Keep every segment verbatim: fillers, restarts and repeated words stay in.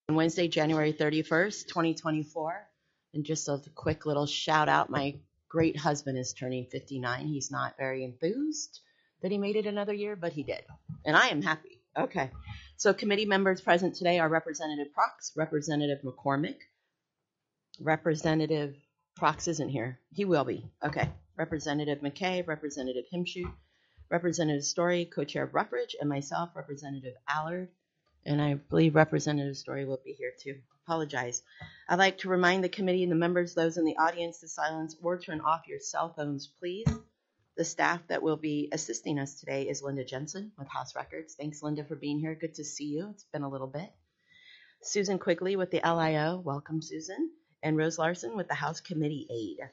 On Wednesday, January thirty-first, twenty twenty-four. And just a quick little shout out, my great husband is turning fifty-nine. He's not very enthused that he made it another year, but he did. And I am happy. Okay. So committee members present today are Representative Prox, Representative McCormick, Representative Prox isn't here. He will be. Okay. Representative McKay, Representative Himshoot, Representative Story, Co-Chair Ruffridge, and myself, Representative Allard. And I believe Representative Story will be here too. Apologize. I'd like to remind the committee and the members, those in the audience, to silence or turn off your cell phones, please. The staff that will be assisting us today is Linda Jensen with House Records. Thanks, Linda, for being here. Good to see you. It's been a little bit. Susan Quigley with the L I O. Welcome, Susan. And Rose Larson with the House Committee Aide.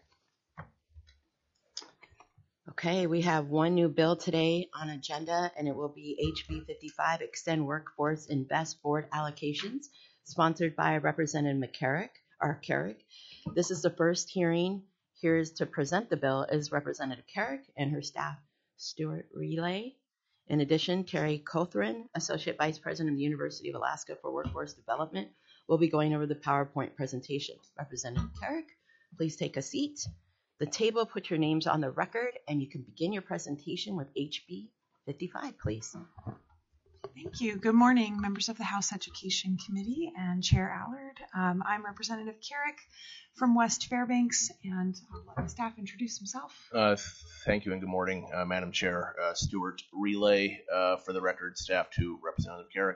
Okay, we have one new bill today on agenda, and it will be H B fifty-five, Extend Workforce Invest Board Allocations, sponsored by Representative McCarrick, or Carrick. This is the first hearing. Here is to present the bill is Representative Carrick and her staff, Stuart Relay. In addition, Terry Cothran, Associate Vice President of the University of Alaska for Workforce Development, will be going over the PowerPoint presentation. Representative Carrick, please take a seat. The table, put your names on the record, and you can begin your presentation with H B fifty-five, please. Thank you. Good morning, members of the House Education Committee and Chair Allard. Um, I'm Representative Carrick from West Fairbanks, and I'll let my staff introduce himself. Uh, thank you and good morning, uh, Madam Chair. Uh, Stuart Relay, uh, for the record, staff to Representative Carrick.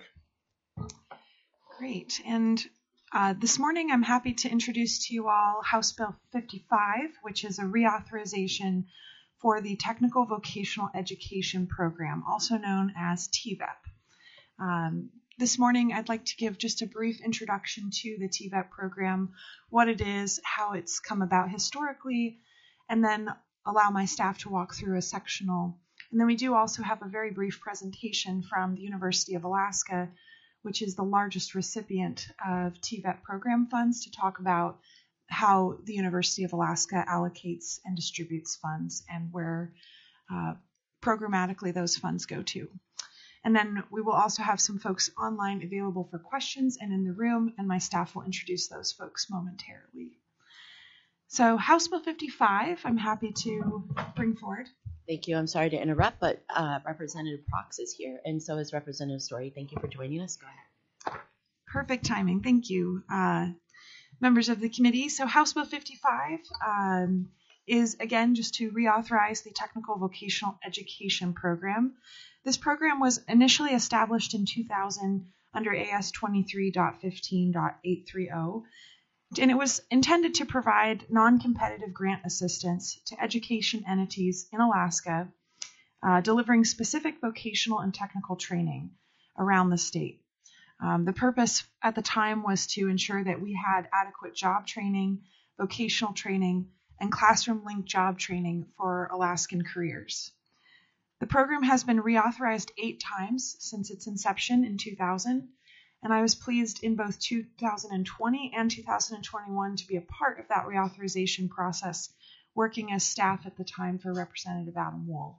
Great. And Uh, this morning, I'm happy to introduce to you all House Bill fifty-five, which is a reauthorization for the Technical Vocational Education Program, also known as T V E P. Um, this morning, I'd like to give just a brief introduction to the T V E P program, what it is, how it's come about historically, and then allow my staff to walk through a sectional. And then we do also have a very brief presentation from the University of Alaska, which is the largest recipient of T V E P program funds, to talk about how the University of Alaska allocates and distributes funds and where uh, programmatically those funds go to. And then we will also have some folks online available for questions and in the room, and my staff will introduce those folks momentarily. So House Bill fifty-five, I'm happy to bring forward. Thank you. I'm sorry to interrupt, but uh, Representative Prox is here, and so is Representative Story. Thank you for joining us. Go ahead. Perfect timing. Thank you, uh, members of the committee. So House Bill fifty-five um, is, again, just to reauthorize the Technical Vocational Education Program. This program was initially established in two thousand under A S twenty-three point fifteen point eight thirty, and it was intended to provide non-competitive grant assistance to education entities in Alaska, uh, delivering specific vocational and technical training around the state. Um, the purpose at the time was to ensure that we had adequate job training, vocational training, and classroom-linked job training for Alaskan careers. The program has been reauthorized eight times since its inception in two thousand, and I was pleased in both two thousand twenty and two thousand twenty-one to be a part of that reauthorization process, working as staff at the time for Representative Adam Wool.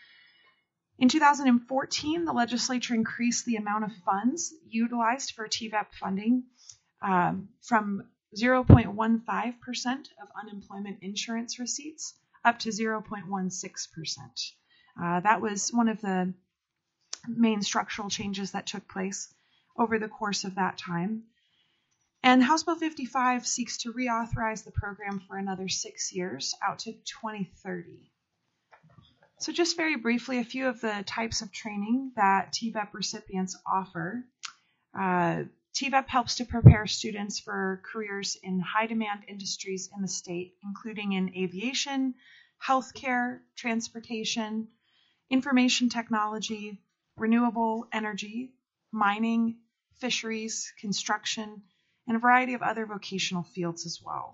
In two thousand fourteen, the legislature increased the amount of funds utilized for T V E P funding um, from zero point one five percent of unemployment insurance receipts up to zero point one six percent. Uh, that was one of the main structural changes that took place over the course of that time. And House Bill fifty-five seeks to reauthorize the program for another six years out to twenty thirty. So just very briefly, a few of the types of training that T V E P recipients offer. Uh, T V E P helps to prepare students for careers in high-demand industries in the state, including in aviation, healthcare, transportation, information technology, renewable energy, mining, fisheries, construction, and a variety of other vocational fields as well.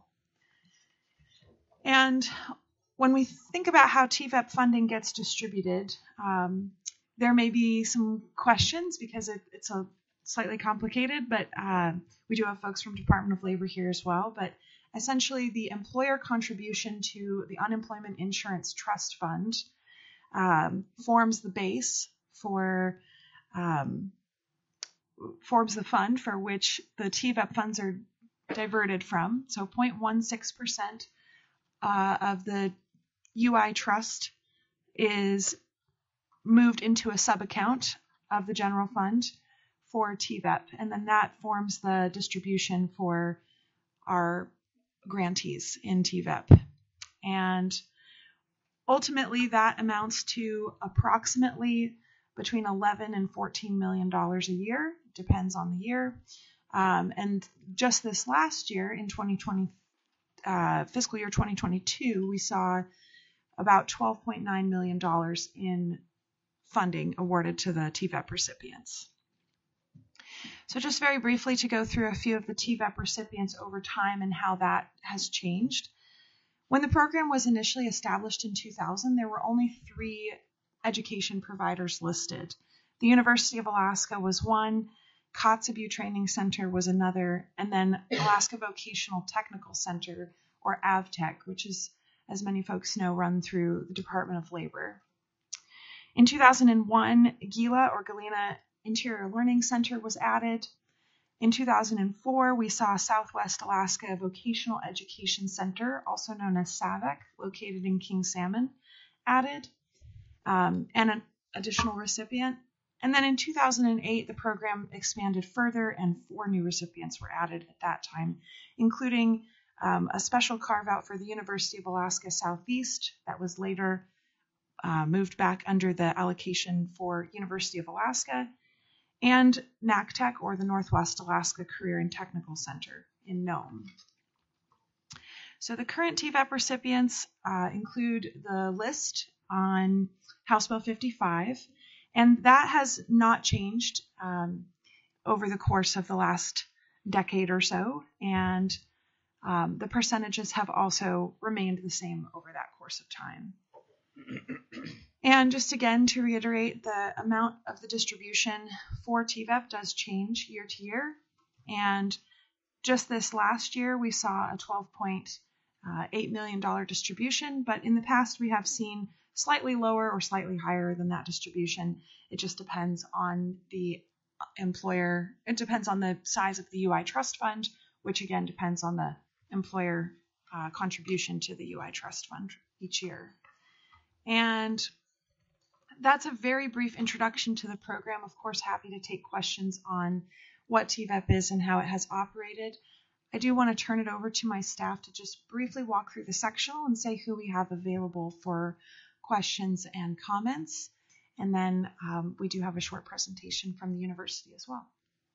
And when we think about how T V E P funding gets distributed, um, there may be some questions because it, it's a slightly complicated, but uh, we do have folks from Department of Labor here as well. But essentially, the employer contribution to the Unemployment Insurance Trust Fund um, forms the base for um, forms the fund for which the T V E P funds are diverted from. So zero point one six percent uh, of the U I trust is moved into a sub-account of the general fund for T V E P, and then that forms the distribution for our grantees in T V E P. And ultimately, that amounts to approximately between eleven and fourteen million dollars a year, depends on the year. Um, and just this last year, in twenty twenty, uh, fiscal year twenty twenty-two, we saw about twelve point nine million dollars in funding awarded to the T V E P recipients. So just very briefly to go through a few of the T V E P recipients over time and how that has changed. When the program was initially established in two thousand, there were only three education providers listed. The University of Alaska was one, Kotzebue Training Center was another, and then Alaska Vocational Technical Center, or AVTech, which is, as many folks know, run through the Department of Labor. In two thousand one, GILA, or Galena Interior Learning Center, was added. In two thousand four, we saw Southwest Alaska Vocational Education Center, also known as SAVEC, located in King Salmon, added, um, and an additional recipient. And then in two thousand eight, the program expanded further, and four new recipients were added at that time, including um, a special carve-out for the University of Alaska Southeast that was later uh, moved back under the allocation for University of Alaska, and NACTEC, or the Northwest Alaska Career and Technical Center in Nome. So the current T V E P recipients uh, include the list on House Bill fifty-five, and that has not changed um, over the course of the last decade or so, and um, the percentages have also remained the same over that course of time. And just again to reiterate, the amount of the distribution for T V E P does change year to year. And just this last year, we saw a twelve point eight million dollars distribution, but in the past, we have seen slightly lower or slightly higher than that distribution. It just depends on the employer. It depends on the size of the U I Trust Fund, which again depends on the employer uh, contribution to the U I Trust Fund each year. And that's a very brief introduction to the program. Of course, happy to take questions on what T V E P is and how it has operated. I do want to turn it over to my staff to just briefly walk through the sectional and say who we have available for questions and comments. And then um, we do have a short presentation from the university as well.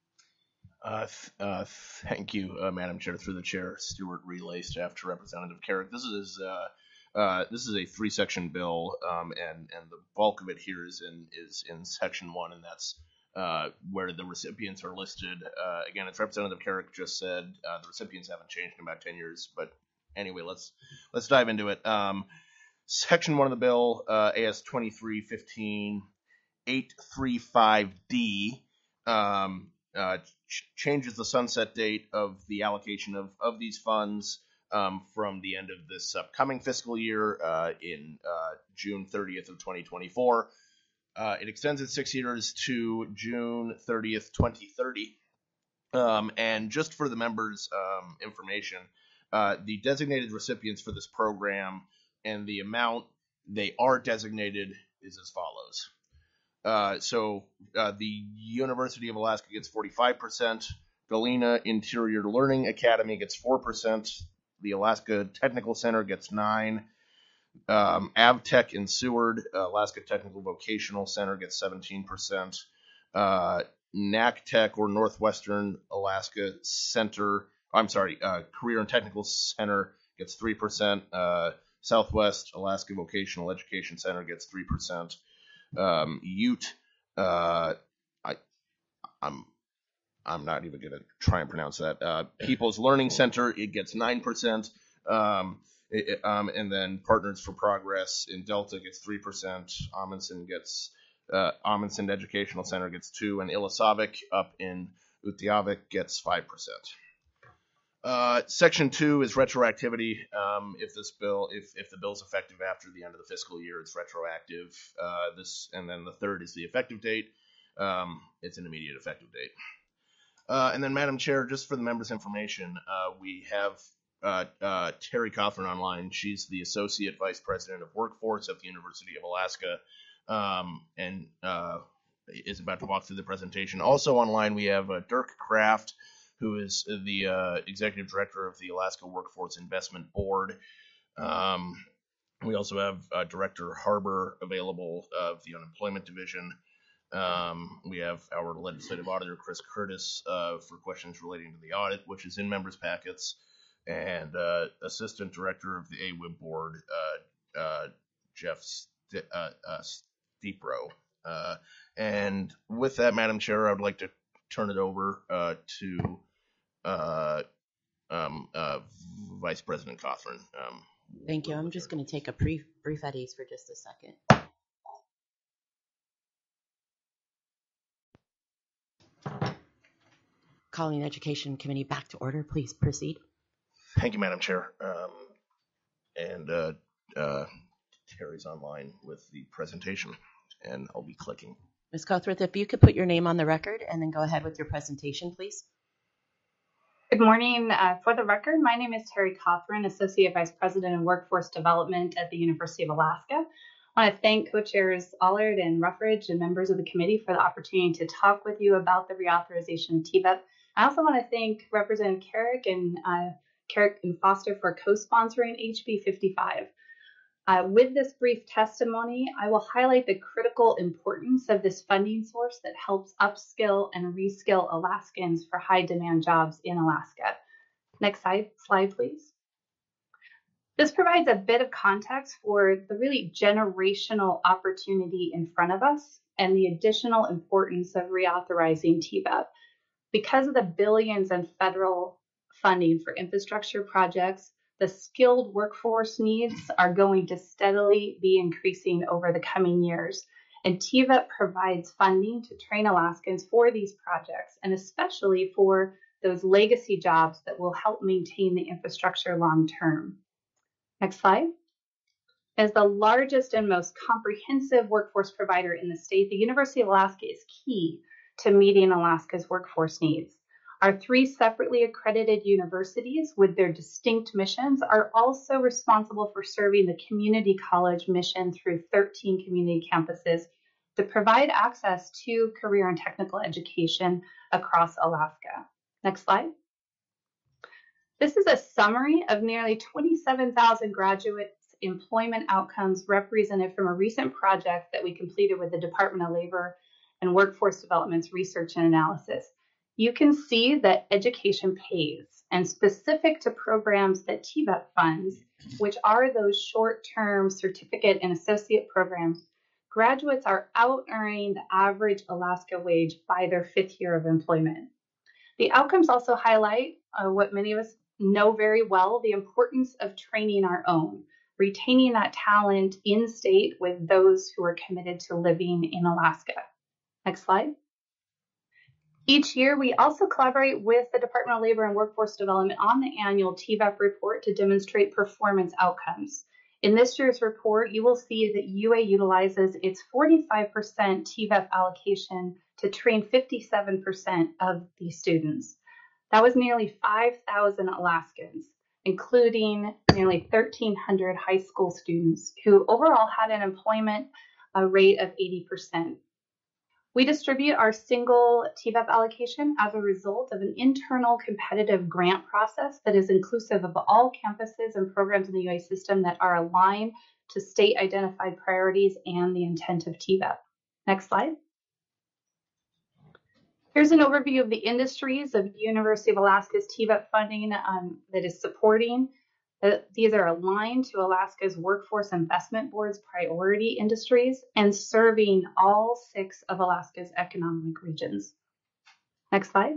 Uh, th- uh, thank you, uh, Madam Chair. Through the chair, Stuart Relay, staff to Representative Carrick. This is uh, uh, this is a three-section bill, um, and and the bulk of it here is in is in section one, and that's uh, where the recipients are listed. Uh, again, as Representative Carrick just said, uh, the recipients haven't changed in about ten years. But anyway, let's let's dive into it. Um, section one of the bill, uh, A S twenty-three fifteen eight thirty-five D. Um, Uh, ch- changes the sunset date of the allocation of, of these funds um, from the end of this upcoming fiscal year uh, in uh, June thirtieth of twenty twenty-four. Uh, it extends it six years to June thirtieth, twenty thirty. Um, and just for the members' um, information, uh, the designated recipients for this program and the amount they are designated is as follows. Uh, so uh, the University of Alaska gets forty-five percent, Galena Interior Learning Academy gets four percent, the Alaska Technical Center gets nine percent, um, AVTech in Seward, uh, Alaska Technical Vocational Center gets seventeen percent, uh, NACTEC, or Northwestern Alaska Center, I'm sorry, uh, Career and Technical Center gets three percent, uh, Southwest Alaska Vocational Education Center gets three percent. Um, Ute, uh, I, I'm, I'm not even going to try and pronounce that. Uh, People's Learning Center, it gets nine percent. Um, it, um, and then Partners for Progress in Delta gets three percent. Amundsen gets, uh, Amundsen Educational Center gets two, and Ilisavik up in Utqiagvik gets five percent. Uh, section two is retroactivity. Um, if this bill, if, if the bill is effective after the end of the fiscal year, it's retroactive. Uh, this, and then the third is the effective date. Um, it's an immediate effective date. Uh, and then, Madam Chair, just for the members' information, uh, we have uh, uh, Terry Cothran online. She's the Associate Vice President of Workforce at the University of Alaska, um, and uh, is about to walk through the presentation. Also online, we have uh, Dirk Kraft, who is the uh, Executive Director of the Alaska Workforce Investment Board. Um, we also have uh, Director Harbor available of the Unemployment Division. Um, we have our legislative auditor, Chris Curtis, uh, for questions relating to the audit, which is in members' packets, and uh, Assistant Director of the A W I B Board, uh, uh, Jeff St- uh, uh, Steepro. Uh, and with that, Madam Chair, I would like to turn it over uh, to uh, um, uh, Vice President Cothran. Um, Thank you. I'm just going to take a brief, brief at ease for just a second. Calling Education Committee back to order. Please proceed. Thank you, Madam Chair. Um, and uh, uh, Terry's online with the presentation, and I'll be clicking. Miz Cothran, if you could put your name on the record and then go ahead with your presentation, please. Good morning. Uh, for the record, my name is Terry Cothran, Associate Vice President of Workforce Development at the University of Alaska. I want to thank co-chairs Allard and Ruffridge and members of the committee for the opportunity to talk with you about the reauthorization of T V E P. I also want to thank Representative Carrick and uh, Carrick and Foster for co-sponsoring H B fifty-five. Uh, with this brief testimony, I will highlight the critical importance of this funding source that helps upskill and reskill Alaskans for high-demand jobs in Alaska. Next slide, slide, please. This provides a bit of context for the really generational opportunity in front of us and the additional importance of reauthorizing T V E P. Because of the billions in federal funding for infrastructure projects, the skilled workforce needs are going to steadily be increasing over the coming years. And T V E P provides funding to train Alaskans for these projects, and especially for those legacy jobs that will help maintain the infrastructure long term. Next slide. As the largest and most comprehensive workforce provider in the state, the University of Alaska is key to meeting Alaska's workforce needs. Our three separately accredited universities with their distinct missions are also responsible for serving the community college mission through thirteen community campuses to provide access to career and technical education across Alaska. Next slide. This is a summary of nearly twenty-seven thousand graduates' employment outcomes represented from a recent project that we completed with the Department of Labor and Workforce Development's Research and Analysis. You can see that education pays, and specific to programs that T V E P funds, which are those short-term certificate and associate programs, graduates are out-earning the average Alaska wage by their fifth year of employment. The outcomes also highlight uh, what many of us know very well, the importance of training our own, retaining that talent in state with those who are committed to living in Alaska. Next slide. Each year, we also collaborate with the Department of Labor and Workforce Development on the annual T V E P report to demonstrate performance outcomes. In this year's report, you will see that U A utilizes its forty-five percent T V E P allocation to train fifty-seven percent of these students. That was nearly five thousand Alaskans, including nearly thirteen hundred high school students who overall had an employment uh, rate of eighty percent. We distribute our single T V E P allocation as a result of an internal competitive grant process that is inclusive of all campuses and programs in the U A system that are aligned to state identified priorities and the intent of T V E P. Next slide. Here's an overview of the industries of University of Alaska's T V E P funding um, that is supporting. Uh, these are aligned to Alaska's Workforce Investment Board's priority industries and serving all six of Alaska's economic regions. Next slide.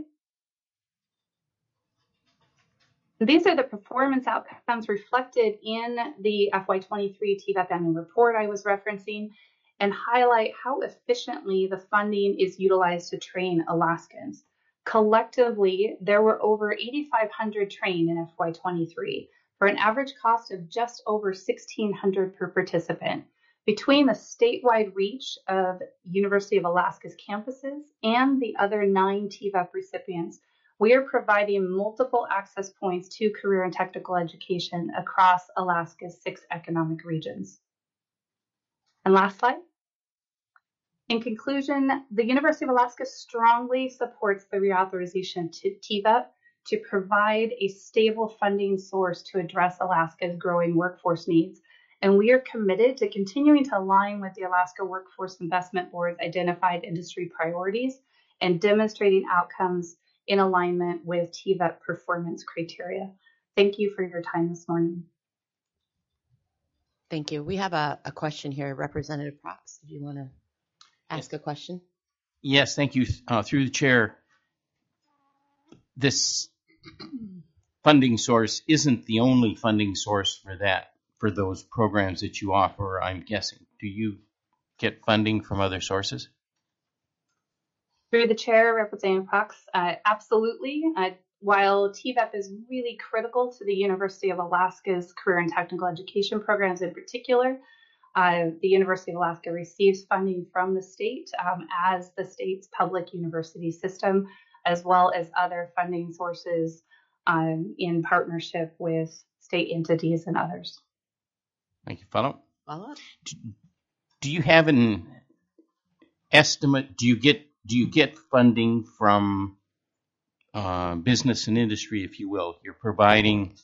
These are the performance outcomes reflected in the F Y twenty-three T V E P annual report I was referencing, and highlight how efficiently the funding is utilized to train Alaskans. Collectively, there were over eighty-five hundred trained in F Y twenty-three for an average cost of just over sixteen hundred dollars per participant. Between the statewide reach of University of Alaska's campuses and the other nine T V E P recipients, we are providing multiple access points to career and technical education across Alaska's six economic regions. And last slide. In conclusion, the University of Alaska strongly supports the reauthorization to T V E P to provide a stable funding source to address Alaska's growing workforce needs. And we are committed to continuing to align with the Alaska Workforce Investment Board's identified industry priorities and demonstrating outcomes in alignment with T V E P performance criteria. Thank you for your time this morning. Thank you. We have a, a question here. Representative Prox, do you want to ask a question? Yes, thank you. Uh, through the chair, this funding source isn't the only funding source for that, for those programs that you offer, I'm guessing. Do you get funding from other sources? Through the chair, Representative Prox, uh, absolutely. Uh, while T V E P is really critical to the University of Alaska's career and technical education programs in particular, uh, the University of Alaska receives funding from the state um, as the state's public university system, as well as other funding sources um, in partnership with state entities and others. Thank you. Follow up? Follow up? Do, do you have an estimate? Do you get do you get funding from uh, business and industry, if you will? You're providing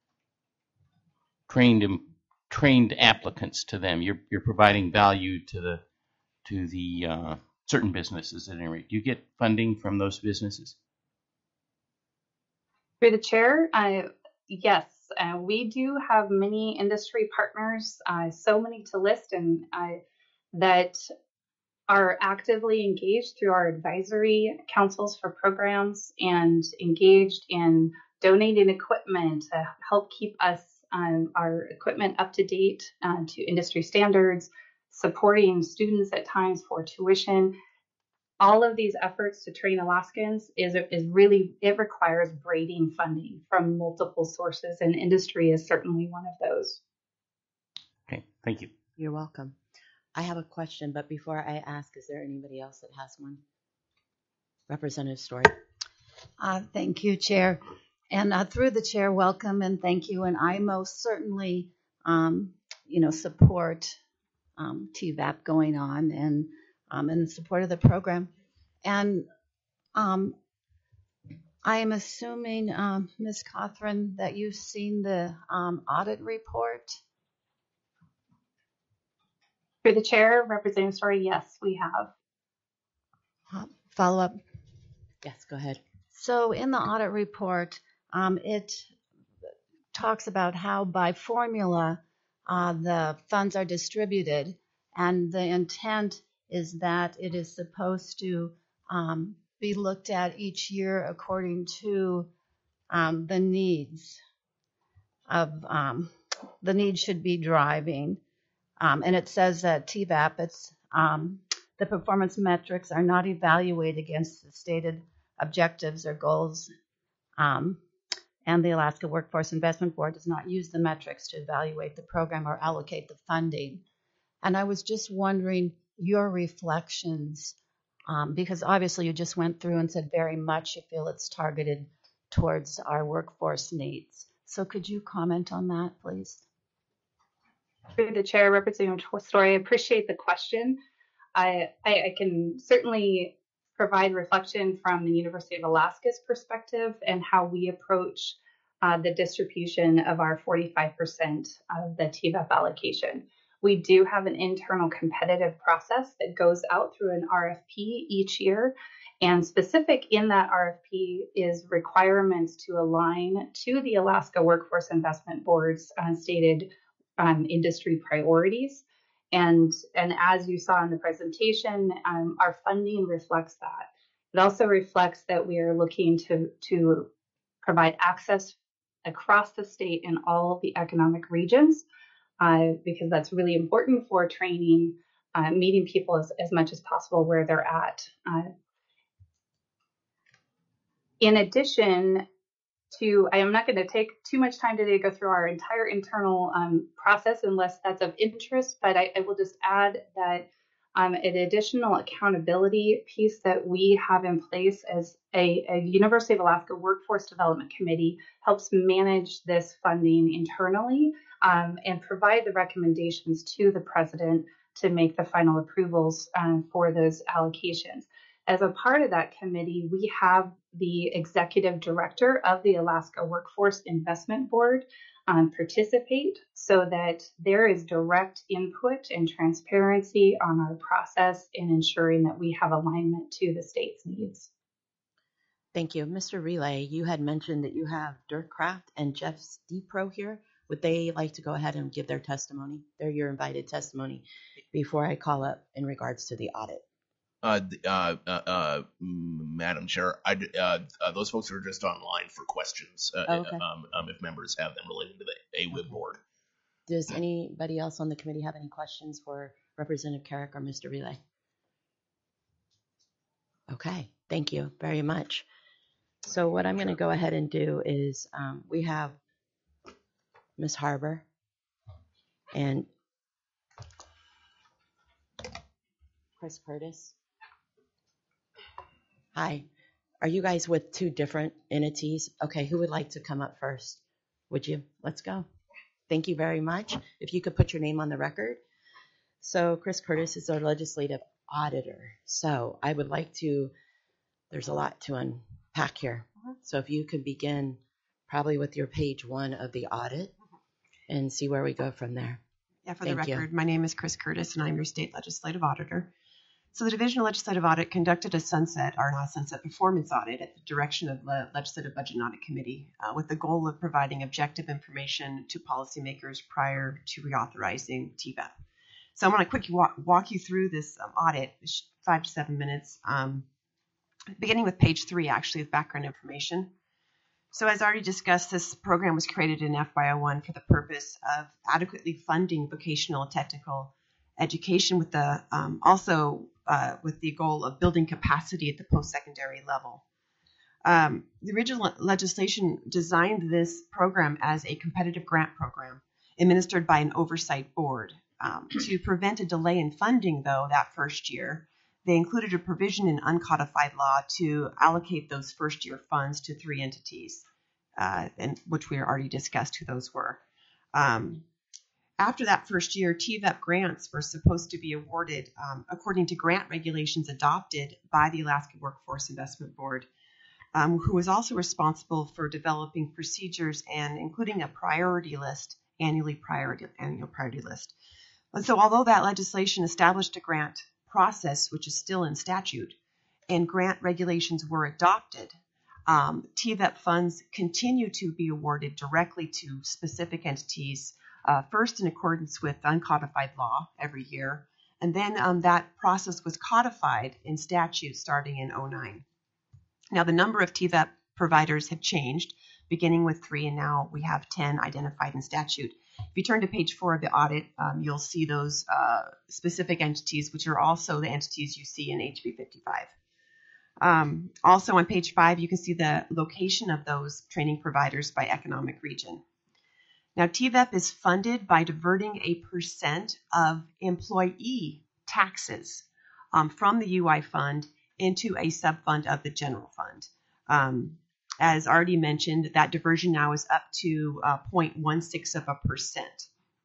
trained trained applicants to them. You're you're providing value to the to the uh, certain businesses at any rate. Do you get funding from those businesses? Through the chair, uh, yes, uh, we do have many industry partners, uh, so many to list, and uh, that are actively engaged through our advisory councils for programs and engaged in donating equipment to help keep us um, our equipment up to date uh, to industry standards, supporting students at times for tuition. All of these efforts to train Alaskans is, is really, it requires braiding funding from multiple sources, and industry is certainly one of those. Okay, thank you. You're welcome. I have a question, but before I ask, is there anybody else that has one? Representative Story. Uh, thank you, Chair. And uh, through the chair, welcome and thank you. And I most certainly, um, you know, support um, T V E P going on and um, in support of the program. And um, I am assuming, um, Miz Cothran, that you've seen the um, audit report. Through the chair, Representative Story, yes, we have. Uh, follow up. Yes, go ahead. So in the audit report, um, it talks about how by formula uh, the funds are distributed, and the intent is that it is supposed to um, be looked at each year according to um, the needs of um, the needs should be driving. Um, and it says that T V E P, it's, um, the performance metrics are not evaluated against the stated objectives or goals. Um, and the Alaska Workforce Investment Board does not use the metrics to evaluate the program or allocate the funding. And I was just wondering your reflections, um, because obviously you just went through and said very much you feel it's targeted towards our workforce needs. So could you comment on that, please? Through the chair, Representative Story, I appreciate the question. I, I, I can certainly provide reflection from the University of Alaska's perspective and how we approach uh, the distribution of our forty-five percent of the T V E P allocation. We do have an internal competitive process that goes out through an R F P each year. And specific in that R F P is requirements to align to the Alaska Workforce Investment Board's uh, stated um, industry priorities. And, and as you saw in the presentation, um, our funding reflects that. It also reflects that we are looking to, to provide access across the state in all of the economic regions, uh, because that's really important for training, uh, meeting people as, as much as possible where they're at. Uh, in addition, to, I am not going to take too much time today to go through our entire internal um, process unless that's of interest, but I, I will just add that um, an additional accountability piece that we have in place as a, a University of Alaska Workforce Development Committee helps manage this funding internally um, and provide the recommendations to the president to make the final approvals um, for those allocations. As a part of that committee, we have the executive director of the Alaska Workforce Investment Board um, participate so that there is direct input and transparency on our process in ensuring that we have alignment to the state's needs. Thank you. Mister Relay, you had mentioned that you have Dirk Kraft and Jeff Stepro here. Would they like to go ahead and give their testimony? They're your invited testimony before I call up in regards to the audit. Uh, uh, uh, uh, Madam Chair, I, uh, uh, those folks are just online for questions. Uh, Oh, okay. um, um, if members have them relating to the A W I B board. Does anybody else on the committee have any questions for Representative Carrick or Mister Relay? Okay, thank you very much. So what I'm going to go ahead and do is um, we have Miz Harbor and Chris Curtis. Hi, are you guys with two different entities? Okay, who would like to come up first? Would you? Let's go. Thank you very much. If you could put your name on the record. So Chris Curtis is our legislative auditor. So I would like to, there's a lot to unpack here. So if you could begin probably with your page one of the audit and see where we go from there. Yeah, for Thank the you. record, my name is Chris Curtis and I'm your state legislative auditor. So the Division of Legislative Audit conducted a sunset, or not sunset, performance audit at the direction of the Legislative Budget and Audit Committee uh, with the goal of providing objective information to policymakers prior to reauthorizing T V E P. So I'm going to quickly walk, walk you through this um, audit, five to seven minutes, um, beginning with page three, actually, with background information. So as already discussed, this program was created in F Y I one for the purpose of adequately funding vocational and technical education with the um, also uh, with the goal of building capacity at the post-secondary level. Um, the original legislation designed this program as a competitive grant program administered by an oversight board. Um, to prevent a delay in funding, though, that first year, they included a provision in uncodified law to allocate those first-year funds to three entities, uh, and which we already discussed who those were. Um, After that first year, T V E P grants were supposed to be awarded um, according to grant regulations adopted by the Alaska Workforce Investment Board, um, who was also responsible for developing procedures and including a priority list, annually priority, annual priority list. And so although that legislation established a grant process, which is still in statute, and grant regulations were adopted, um, T V E P funds continue to be awarded directly to specific entities, Uh, first in accordance with uncodified law every year, and then um, that process was codified in statute starting in oh nine. Now the number of T V E P providers have changed, beginning with three, and now we have ten identified in statute. If you turn to page four of the audit, um, you'll see those uh, specific entities, which are also the entities you see in H B fifty-five. Um, also on page five, you can see the location of those training providers by economic region. Now, T V E P is funded by diverting a percent of employee taxes um, from the U I fund into a subfund of the general fund. Um, as already mentioned, that diversion now is up to uh, zero point one six of a percent.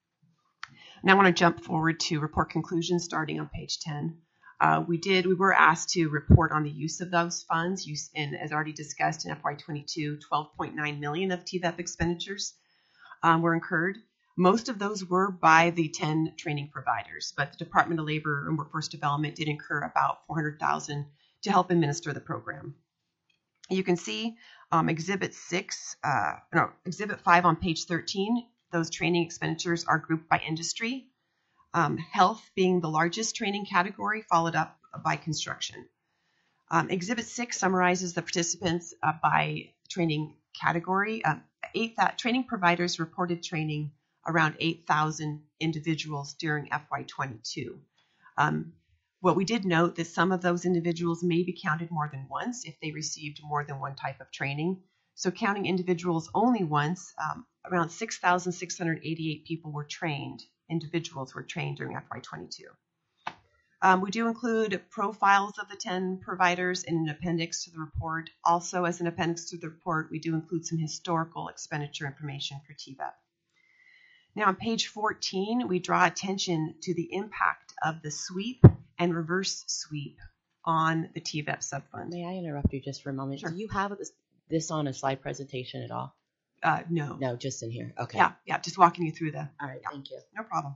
Now I want to jump forward to report conclusions starting on page ten. Uh, we did, we were asked to report on the use of those funds, use, and as already discussed in F Y twenty-two, twelve point nine million of T V E P expenditures Um, were incurred. Most of those were by the ten training providers, but the Department of Labor and Workforce Development did incur about four hundred thousand dollars to help administer the program. You can see um, Exhibit six, uh, no, Exhibit five on page thirteen. Those training expenditures are grouped by industry. Um, health being the largest training category, followed up by construction. Um, Exhibit six summarizes the participants uh, by training category. Uh, eight that training providers reported training around eight thousand individuals during F Y twenty-two. Um, what we did note that some of those individuals may be counted more than once if they received more than one type of training. So counting individuals only once, um, around six thousand six hundred eighty-eight people were trained, individuals were trained during F Y twenty-two. Um, we do include profiles of the ten providers in an appendix to the report. Also, as an appendix to the report, we do include some historical expenditure information for T V E P. Now, on page fourteen, we draw attention to the impact of the sweep and reverse sweep on the T V E P subfund. May I interrupt you just for a moment? Sure. Do you have this, this on a slide presentation at all? Uh, no. No, just in here. Okay. Yeah, yeah, just walking you through the. All right. Yeah. Thank you. No problem.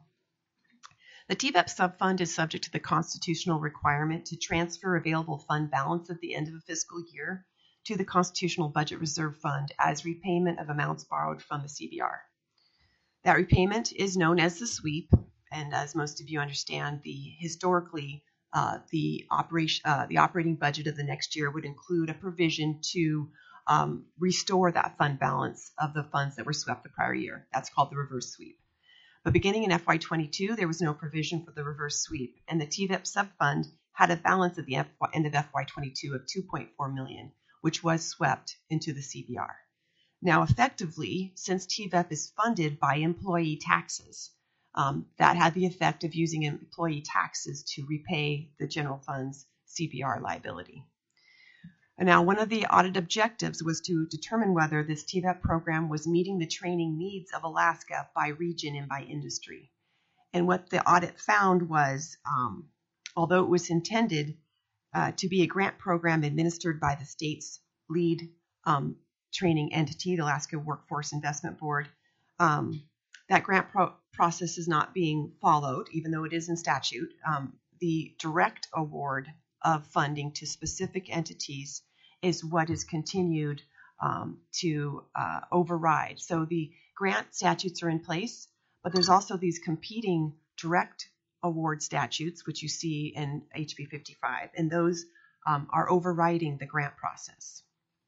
The T V E P subfund is subject to the constitutional requirement to transfer available fund balance at the end of a fiscal year to the Constitutional Budget Reserve Fund as repayment of amounts borrowed from the C B R. That repayment is known as the sweep, and as most of you understand, the historically uh, the operation uh, the operating budget of the next year would include a provision to um, restore that fund balance of the funds that were swept the prior year. That's called the reverse sweep. But beginning in F Y twenty-two, there was no provision for the reverse sweep, and the T V E P subfund had a balance at the end of F Y twenty-two of two point four million dollars, which was swept into the C B R. Now, effectively, since T V E P is funded by employee taxes, um, that had the effect of using employee taxes to repay the general fund's C B R liability. And now, one of the audit objectives was to determine whether this T V E P program was meeting the training needs of Alaska by region and by industry. And what the audit found was, um, although it was intended uh, to be a grant program administered by the state's lead um, training entity, the Alaska Workforce Investment Board, um, that grant pro- process is not being followed, even though it is in statute. Um, the direct award of funding to specific entities is what is continued um, to uh, override. So the grant statutes are in place, but there's also these competing direct award statutes, which you see in H B fifty-five, and those um, are overriding the grant process.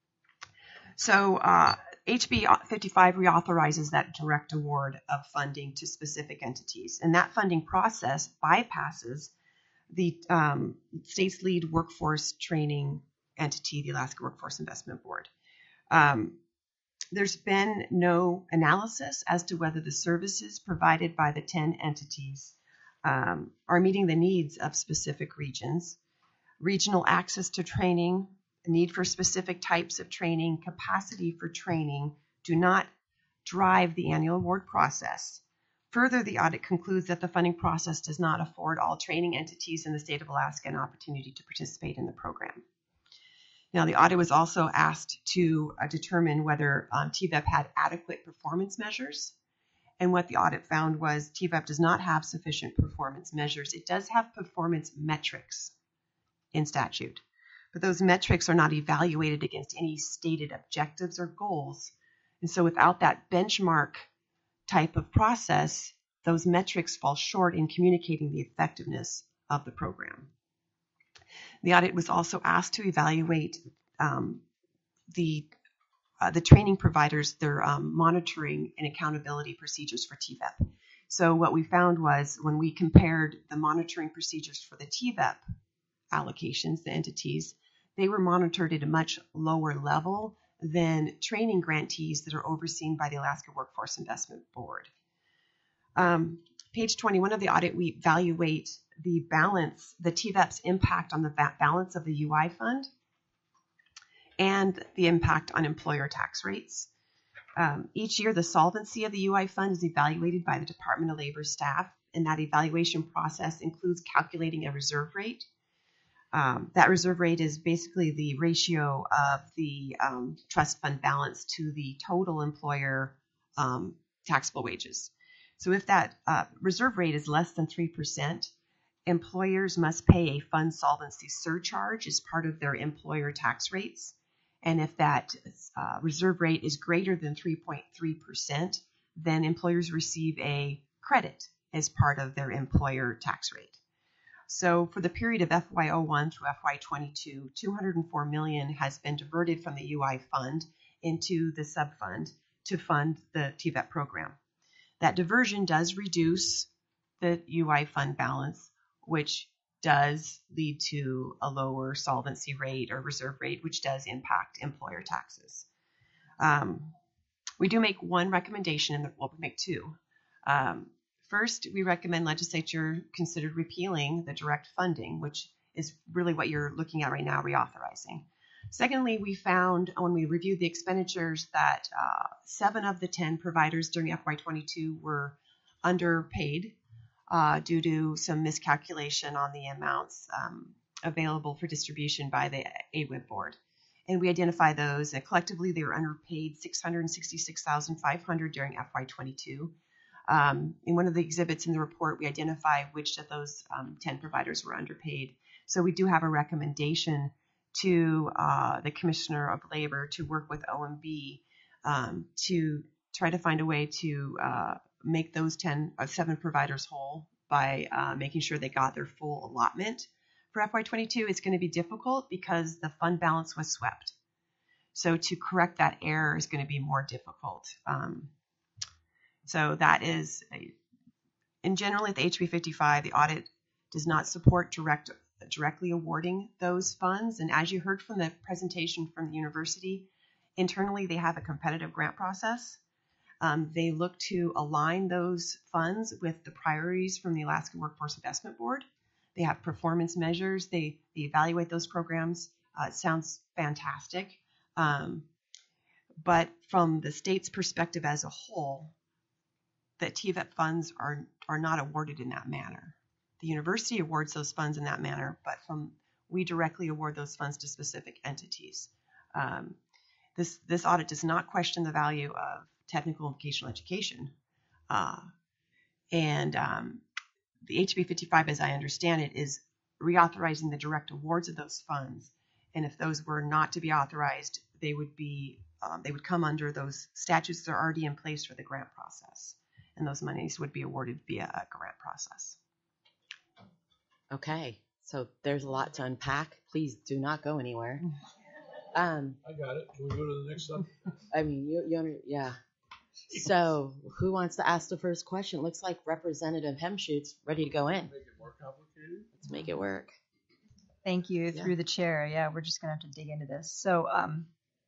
So uh, H B fifty-five reauthorizes that direct award of funding to specific entities, and that funding process bypasses the um, state's lead workforce training entity, the Alaska Workforce Investment Board. Um, there's been no analysis as to whether the services provided by the ten entities um, are meeting the needs of specific regions. Regional access to training, need for specific types of training, capacity for training do not drive the annual award process. Further, the audit concludes that the funding process does not afford all training entities in the state of Alaska an opportunity to participate in the program. Now, the audit was also asked to uh, determine whether um, T V E P had adequate performance measures. And what the audit found was T V E P does not have sufficient performance measures. It does have performance metrics in statute, but those metrics are not evaluated against any stated objectives or goals. And so without that benchmark type of process, those metrics fall short in communicating the effectiveness of the program. The audit was also asked to evaluate um, the uh, the training providers, their um, monitoring and accountability procedures for T V E P. So what we found was when we compared the monitoring procedures for the T V E P allocations, the entities, they were monitored at a much lower level than training grantees that are overseen by the Alaska Workforce Investment Board. Um, page twenty-one of the audit, we evaluate the balance, the T V E P's impact on the balance of the U I fund and the impact on employer tax rates. Um, each year, the solvency of the U I fund is evaluated by the Department of Labor staff, and that evaluation process includes calculating a reserve rate. Um, that reserve rate is basically the ratio of the um, trust fund balance to the total employer um, taxable wages. So if that uh, reserve rate is less than three percent, employers must pay a fund solvency surcharge as part of their employer tax rates. And if that uh, reserve rate is greater than three point three percent, then employers receive a credit as part of their employer tax rate. So for the period of F Y oh one through F Y twenty-two, two hundred four million dollars has been diverted from the U I fund into the subfund to fund the T V E P program. That diversion does reduce the U I fund balance, which does lead to a lower solvency rate or reserve rate, which does impact employer taxes. Um, we do make one recommendation, and well, we make two. Um, first, we recommend legislature consider repealing the direct funding, which is really what you're looking at right now, reauthorizing. Secondly, we found when we reviewed the expenditures that uh, seven of the ten providers during F Y twenty-two were underpaid uh, due to some miscalculation on the amounts um, available for distribution by the A W I B board. And we identify those, and collectively they were underpaid six hundred sixty-six thousand five hundred dollars during F Y twenty-two. Um, in one of the exhibits in the report, we identify which of those um, ten providers were underpaid. So we do have a recommendation to uh, the Commissioner of Labor to work with O M B um, to try to find a way to uh, make those ten, uh, seven providers whole by uh, making sure they got their full allotment. For F Y twenty-two, it's going to be difficult because the fund balance was swept. So to correct that error is going to be more difficult. Um, so that is, a, in general, at the H B fifty-five, the audit does not support direct, directly awarding those funds. And as you heard from the presentation from the university, internally they have a competitive grant process. Um, they look to align those funds with the priorities from the Alaska Workforce Investment Board. They have performance measures. They, they evaluate those programs. Uh, it sounds fantastic. Um, but from the state's perspective as a whole, the T V E P funds are, are not awarded in that manner. The university awards those funds in that manner, but from we directly award those funds to specific entities. Um, this, this audit does not question the value of technical and vocational education. Uh, and um, the H B fifty-five, as I understand it, is reauthorizing the direct awards of those funds. And if those were not to be authorized, they would be um, they would come under those statutes that are already in place for the grant process. And those monies would be awarded via a grant process. Okay, so there's a lot to unpack. Please do not go anywhere. Um, I got it. Can we go to the next slide? I mean, you, you under, yeah. So who wants to ask the first question? Looks like Representative Hemschutz's ready to go in. Make it more complicated. Let's make it work. Thank you. Yeah. Through the chair. Yeah, we're just going to have to dig into this. So um,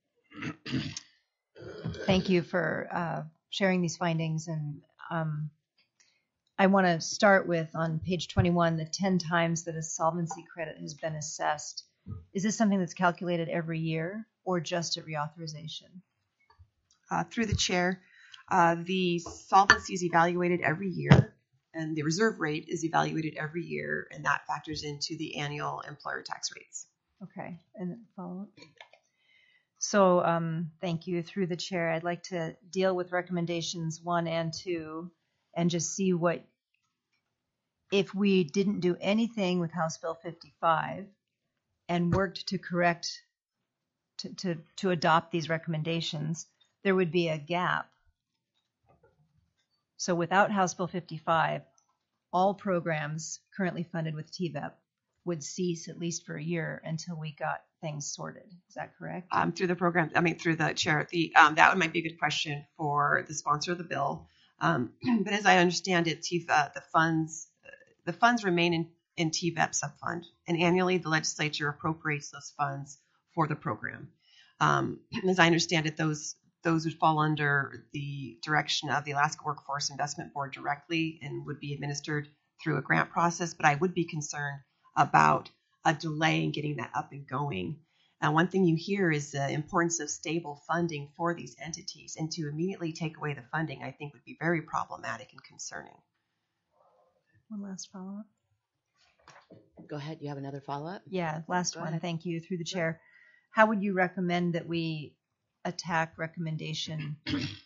thank you for uh, sharing these findings. And um, I want to start with on page twenty-one, the ten times that a solvency credit has been assessed. Is this something that's calculated every year or just at reauthorization? Uh, through the chair, uh, the solvency is evaluated every year, and the reserve rate is evaluated every year, and that factors into the annual employer tax rates. Okay, and then follow up. So um, thank you. Through the chair, I'd like to deal with recommendations one and two and just see what, if we didn't do anything with House Bill fifty-five and worked to correct, to, to, to adopt these recommendations, there would be a gap. So without House Bill fifty-five, all programs currently funded with T V E P would cease at least for a year until we got things sorted. Is that correct? Um, through the program, I mean, through the chair, the um, that one might be a good question for the sponsor of the bill. Um, but as I understand it, T V E P, uh, the funds, the funds remain in, in T V E P subfund, and annually the legislature appropriates those funds for the program. Um, as I understand it, those those would fall under the direction of the Alaska Workforce Investment Board directly and would be administered through a grant process. But I would be concerned about a delay in getting that up and going. And one thing you hear is the importance of stable funding for these entities, and to immediately take away the funding, I think would be very problematic and concerning. One last follow-up. Go ahead. You have another follow-up? Yeah, last Go one. ahead. Thank you. Through the chair. How would you recommend that we attack recommendation?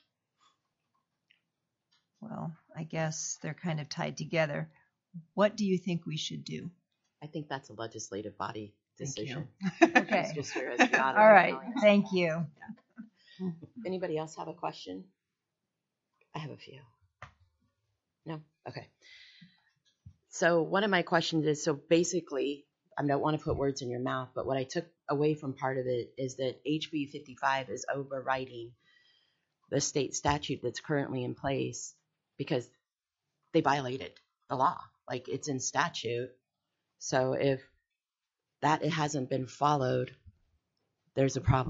Well, I guess they're kind of tied together. What do you think we should do? I think that's a legislative body Thank decision. Okay. It's just here as the auditor. All right. Thank you. Anybody else have a question? I have a few. No? Okay. So one of my questions is, so basically, I don't want to put words in your mouth, but what I took away from part of it is that H B fifty-five is overriding the state statute that's currently in place because they violated the law. Like, it's in statute. So if that it hasn't been followed, there's a problem.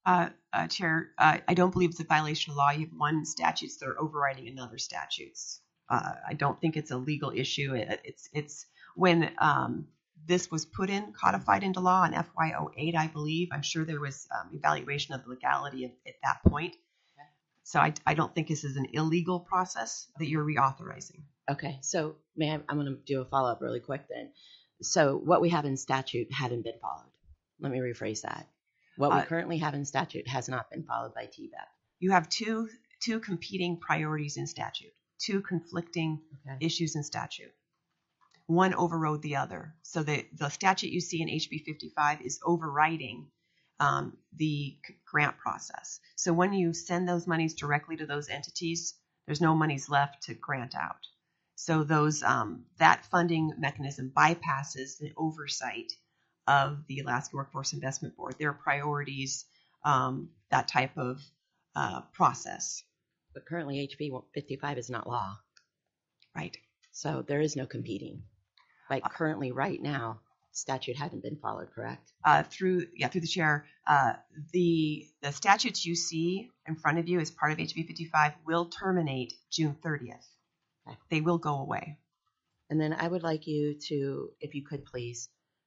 Uh, uh, Chair, uh, I don't believe it's a violation of law. You have one statutes that are overriding another statutes. Uh, I don't think it's a legal issue. It, it's it's when um, this was put in, codified into law in F Y oh eight, I believe. I'm sure there was um, evaluation of the legality at, at that point. So I, I don't think this is an illegal process that you're reauthorizing. Okay, so may I, I'm going to do a follow up really quick then. So what we have in statute hadn't been followed. Let me rephrase that. What we Uh, currently have in statute has not been followed by T V E P. You have two two competing priorities in statute, two conflicting Okay. issues in statute. One overrode the other. So the, the statute you see in H B fifty-five is overriding um, the c- grant process. So when you send those monies directly to those entities, there's no monies left to grant out. So those um, that funding mechanism bypasses the oversight of the Alaska Workforce Investment Board, their priorities, um, that type of uh, process, But currently H B fifty-five is not law. right? So there is no competing. Like currently right now, statute hadn't been followed, correct? Uh, through yeah, through the chair, uh, the the statutes you see in front of you as part of H B fifty-five will terminate June thirtieth. Okay. They will go away. And then I would like you to, if you could please,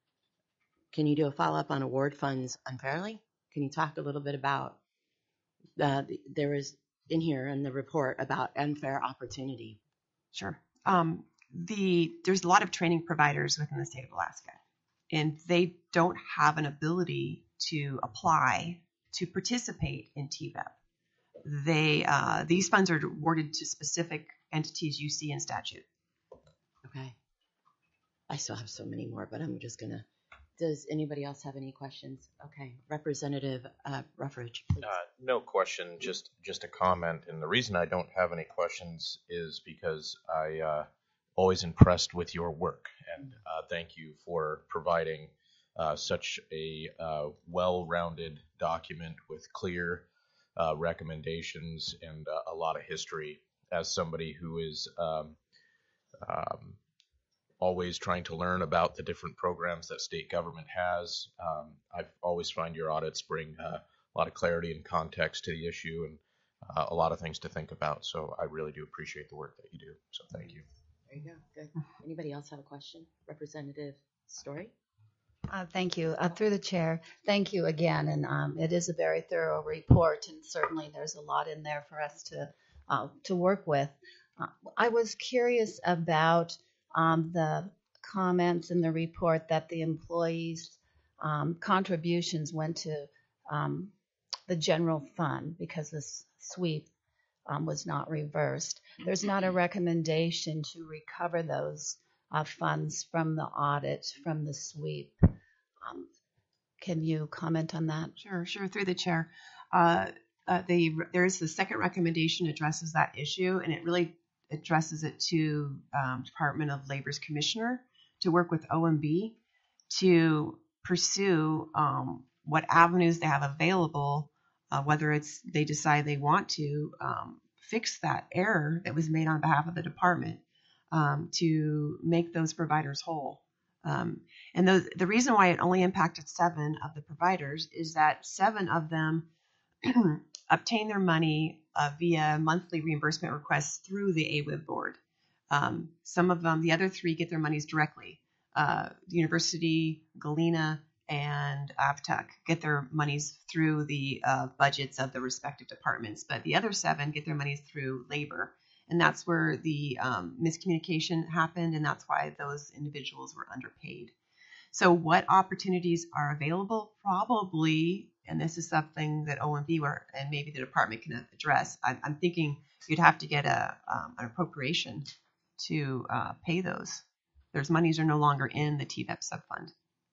can you do a follow up on award funds unfairly? Can you talk a little bit about uh, the, there was in here in the report about unfair opportunity? Sure. Um, the there's a lot of training providers within the state of Alaska, and they don't have an ability to apply to participate in T V E P. They uh, these funds are awarded to specific entities you see in statute. Okay. I still have so many more, but I'm just gonna. Does anybody else have any questions? Okay, Representative uh, Ruffridge, please. Uh, no question, just just a comment. And the reason I don't have any questions is because I uh, always impressed with your work, and uh, thank you for providing uh, such a uh, well-rounded document with clear uh, recommendations and uh, a lot of history. As somebody who is um, um, always trying to learn about the different programs that state government has. Um, I've always find your audits bring uh, a lot of clarity and context to the issue and uh, a lot of things to think about. So I really do appreciate the work that you do. So thank you. There you go. Good. Anybody else have a question? Representative Story? Uh, thank you. Uh, through the chair, thank you again. And um, it is a very thorough report, and certainly there's a lot in there for us to uh, to work with. Uh, I was curious about um, the comments in the report that the employees' um, contributions went to um, the general fund because the sweep um, was not reversed. There's not a recommendation to recover those uh, funds from the audit, from the sweep. Um, can you comment on that? Sure, sure. Through the chair, uh, uh, the there is the second recommendation addresses that issue, and it really addresses it to um, Department of Labor's commissioner to work with O M B to pursue um, what avenues they have available, uh, whether it's they decide they want to um, fix that error that was made on behalf of the department um, to make those providers whole. Um, and those, the reason why it only impacted seven of the providers is that seven of them obtain their money uh, via monthly reimbursement requests through the A W I B board. Um, some of them, the other three, get their monies directly. Uh, the University, Galena, and Aptuck get their monies through the uh, budgets of the respective departments, but the other seven get their monies through labor. And that's where the um, miscommunication happened, and that's why those individuals were underpaid. So what opportunities are available? Probably, and this is something that O M B were, and maybe the department can address. I'm, I'm thinking you'd have to get a um, an appropriation to uh, pay those. Those monies are no longer in the T V E P subfund.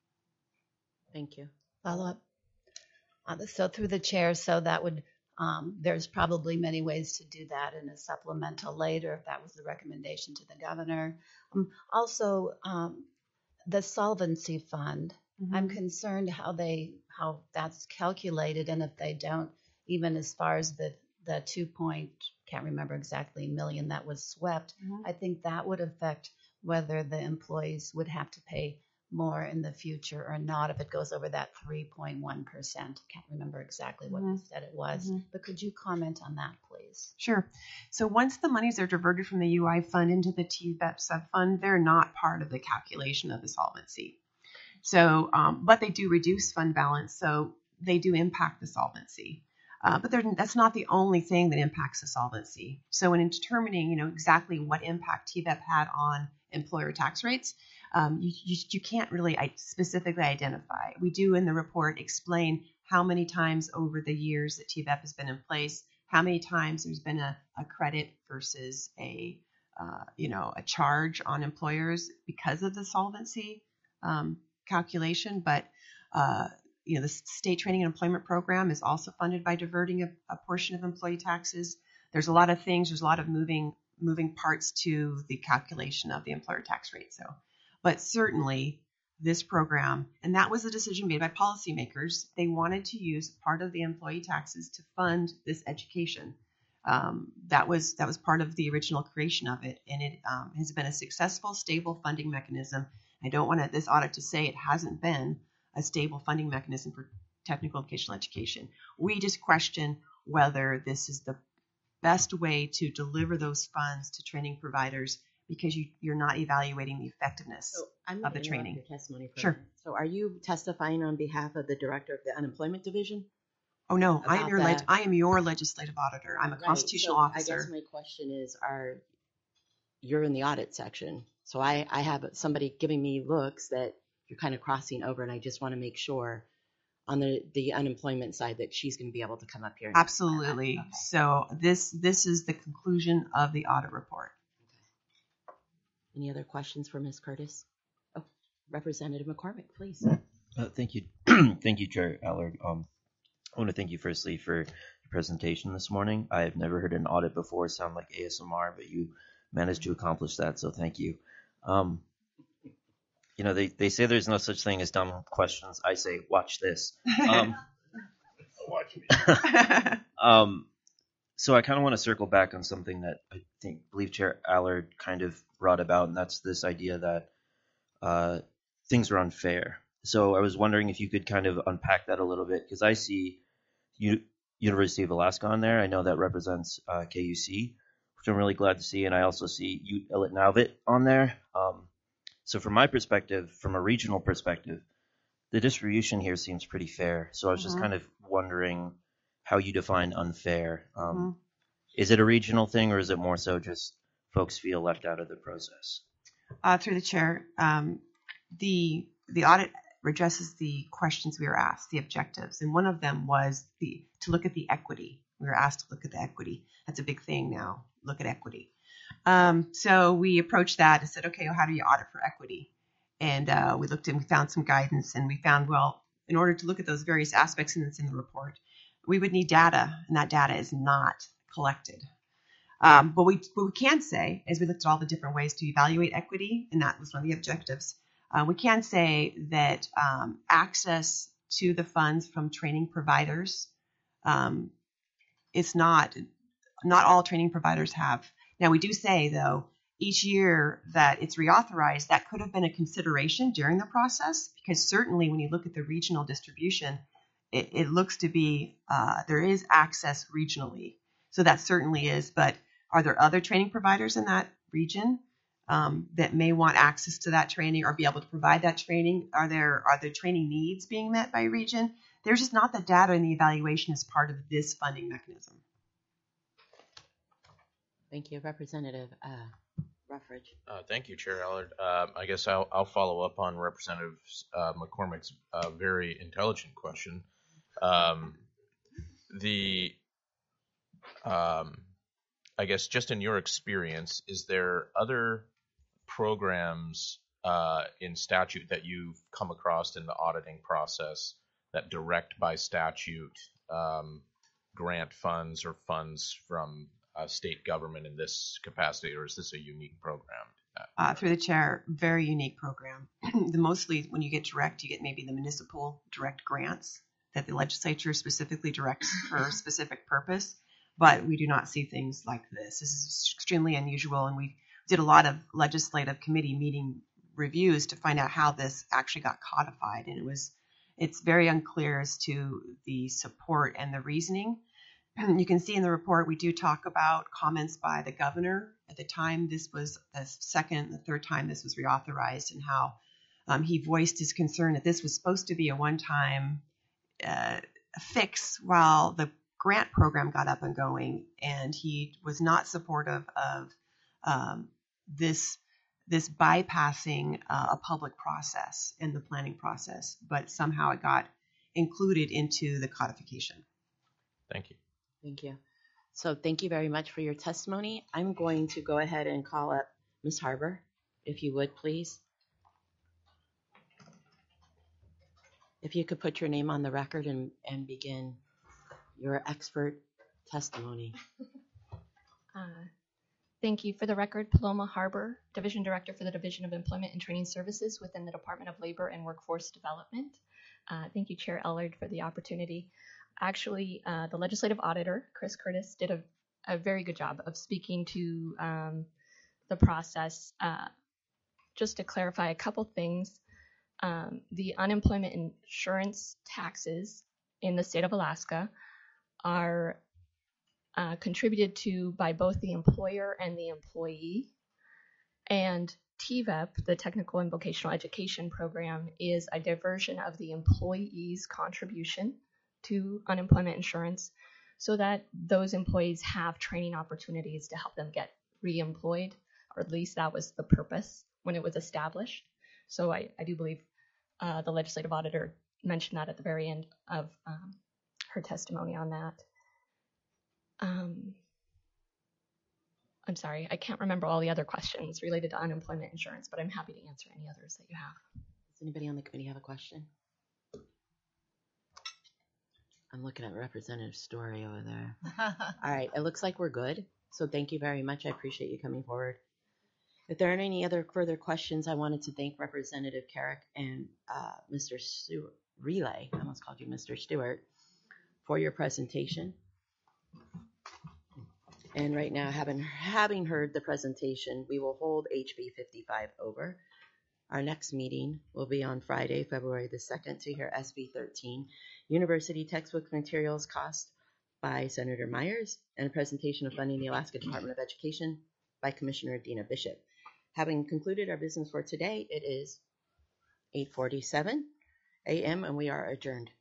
Thank you. Follow up. Uh, so through the chair, so that would, um, there's probably many ways to do that in a supplemental later if that was the recommendation to the governor. Um, also, um, the solvency fund. Mm-hmm. I'm concerned how they how that's calculated, and if they don't, even as far as the the two point can't remember exactly million that was swept, mm-hmm. I think that would affect whether the employees would have to pay more in the future or not if it goes over that three point one percent. Can't remember exactly what Mhm. you said it was, Mhm. but could you comment on that, please? Sure. So once the monies are diverted from the U I fund into the T V E P subfund, they're not part of the calculation of the solvency. So, um, but they do reduce fund balance, so they do impact the solvency. Uh, but they're- that's not the only thing that impacts the solvency. So in determining, you know, exactly what impact T V E P had on employer tax rates, um, you, you, you can't really i- specifically identify. We do in the report explain how many times over the years that T V E P has been in place, how many times there's been a, a credit versus a, uh, you know, a charge on employers because of the solvency um, calculation. But uh, you know, the state training and employment program is also funded by diverting a, a portion of employee taxes. There's a lot of things. There's a lot of moving moving parts to the calculation of the employer tax rate. So, but certainly this program, and that was a decision made by policymakers. They wanted to use part of the employee taxes to fund this education. Um, that was that was part of the original creation of it, and it um, has been a successful, stable funding mechanism. I don't want this audit to say it hasn't been a stable funding mechanism for technical vocational education. We just question whether this is the best way to deliver those funds to training providers because you, you're not evaluating the effectiveness So I'm of going the to interrupt training. your testimony for a Sure. minute. So are you testifying on behalf of the director of the unemployment division? Oh no, I am About your leg- the- I am your legislative auditor. I'm a Right, constitutional so officer. I guess my question is, are you're in the audit section, so I, I have somebody giving me looks that you're kind of crossing over, and I just want to make sure on the, the unemployment side that she's going to be able to come up here. And Absolutely. Okay. So this this is the conclusion of the audit report. Any other questions for Miz Curtis? Oh, Representative McCormick, please. Uh, thank you, thank you, Chair Allard. Um, I want to thank you firstly for your presentation this morning. I have never heard an audit before sound like A S M R, but you managed to accomplish that, so thank you. Um, you know, they, they say there's no such thing as dumb questions. I say, watch this. Um, Watch me. um, so I kind of want to circle back on something that I think believe Chair Allard kind of brought about, and that's this idea that uh, things are unfair. So I was wondering if you could kind of unpack that a little bit, because I see U- University of Alaska on there. I know that represents uh, K U C, which I'm really glad to see, and I also see U- Navit on there. Um, so from my perspective, from a regional perspective, the distribution here seems pretty fair. So I was just Mhm. kind of wondering how you define unfair. Um, Mhm. Is it a regional thing, or is it more so just folks feel left out of the process? Uh, through the chair, um, the the audit addresses the questions we were asked, the objectives, and one of them was the to look at the equity. We were asked to look at the equity. That's a big thing now. Look at equity. Um, so we approached that and said, okay, well, how do you audit for equity? And uh, we looked and we found some guidance, and we found, well, in order to look at those various aspects and it's in the report, we would need data, and that data is not collected. Um, but we what we can say is we looked at all the different ways to evaluate equity, and that was one of the objectives. Uh, we can say that um, access to the funds from training providers um, is not not all training providers have. Now we do say though each year that it's reauthorized, that could have been a consideration during the process, because certainly when you look at the regional distribution, it, it looks to be uh, there is access regionally. So that certainly is, but are there other training providers in that region um, that may want access to that training or be able to provide that training? Are there are there training needs being met by region? There's just not the data and the evaluation as part of this funding mechanism. Thank you, Representative uh, Ruffridge. Uh, thank you, Chair Allard. Uh, I guess I'll, I'll follow up on Representative uh, McCormick's uh, very intelligent question. Um, the, um, I guess, just in your experience, is there other programs uh, in statute that you've come across in the auditing process that direct by statute um, grant funds or funds from uh, state government in this capacity, or is this a unique program? Uh, through the chair, very unique program. The mostly when you get direct, you get maybe the municipal direct grants that the legislature specifically directs for a specific purpose. But we do not see things like this. This is extremely unusual, and we did a lot of legislative committee meeting reviews to find out how this actually got codified, and it was it's very unclear as to the support and the reasoning. You can see in the report we do talk about comments by the governor at the time this was the second, the third time this was reauthorized, and how um, he voiced his concern that this was supposed to be a one-time uh, fix while the grant program got up and going, and he was not supportive of um, this this bypassing uh, a public process in the planning process, but somehow it got included into the codification. Thank you. Thank you. So thank you very much for your testimony. I'm going to go ahead and call up Miz Harbor, if you would, please. If you could put your name on the record and, and begin your expert testimony. Uh, thank you. For the record, Paloma Harbor, Division Director for the Division of Employment and Training Services within the Department of Labor and Workforce Development. Uh, thank you, Chair Ellard, for the opportunity. Actually, uh, the Legislative Auditor, Chris Curtis, did a, a very good job of speaking to um, the process. Uh, just to clarify a couple things, um, the unemployment insurance taxes in the state of Alaska are uh, contributed to by both the employer and the employee. And T V E P, the Technical and Vocational Education Program, is a diversion of the employee's contribution to unemployment insurance so that those employees have training opportunities to help them get reemployed, or at least that was the purpose when it was established. So I, I do believe uh, the legislative auditor mentioned that at the very end of um, her testimony on that. Um, I'm sorry, I can't remember all the other questions related to unemployment insurance, but I'm happy to answer any others that you have. Does anybody on the committee have a question? I'm looking at Representative Story over there. All right, it looks like we're good. So thank you very much. I appreciate you coming forward. If there aren't any other further questions, I wanted to thank Representative Carrick and uh, Mister Stewart, Relay, I almost called you Mister Stewart, for your presentation. And right now, having, having heard the presentation, we will hold H B fifty-five over. Our next meeting will be on Friday, February the second, to hear S B thirteen, University Textbook Materials Cost by Senator Myers, and a presentation of funding the Alaska Department of Education by Commissioner Dina Bishop. Having concluded our business for today, it is eight forty-seven a m and we are adjourned.